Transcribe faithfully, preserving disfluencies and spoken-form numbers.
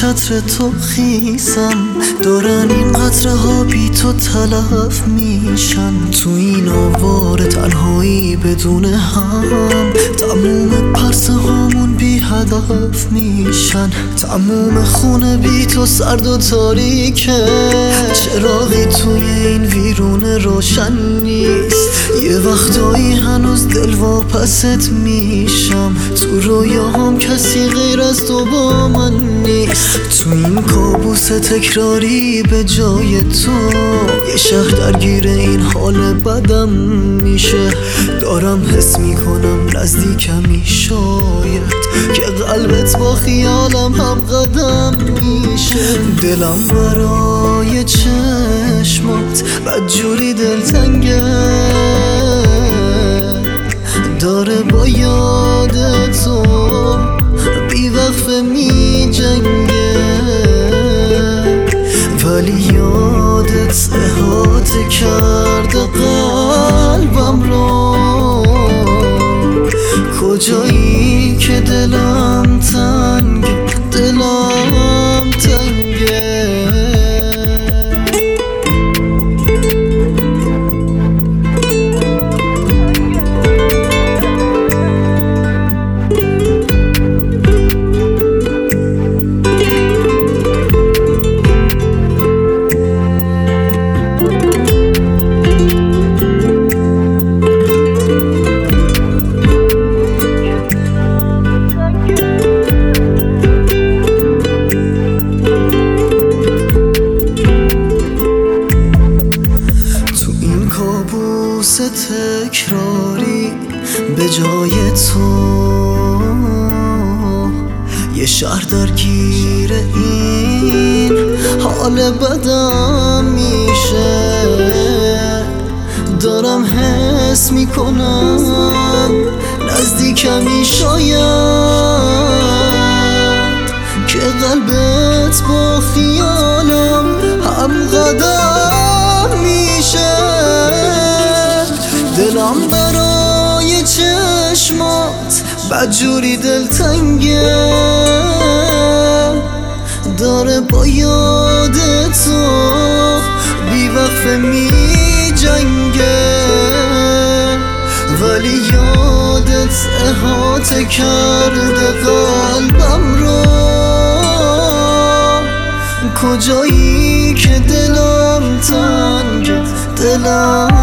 چتر تو خیسم، دارن این قطره ها بی تو تلف میشن. تو این آوار تنهایی بدون هم، تموم پرسه هامون بی هدف میشن. تموم خونه بی تو سرد و تاریکه، چراغی توی این ویرون روشن نیست. یه وقتایی هنوز دل واپست میشم، تو رویاهام کسی غیر از تو با من نیست. تو این کابوس تکراری به جای تو، یه شهر درگیر این حال بدم میشه. دارم حس میکنم نزدیکمی، شاید که قلبت با خیالم هم قدم میشه. دلم برای چشمات بدجوری دلتنگه، داره با یاد تو بی وقفه می جنگه. ولی یادت احاطه کرده قلبم رو، کجایی که دلم تنگ، دلم تنگه. تکراری به جای تو، یه شهر درگیر این حال بدم میشه. دارم حس میکنم نزدیکمی، شاید که قلبت با خیالم هم قدم میشه. دلم برای چشمات بدجوری دلتنگه، داره با یاد تو بی وقفه می جنگه. ولی یادت احاطه کرده قلبم رو، کجایی که دلم تنگ، دلم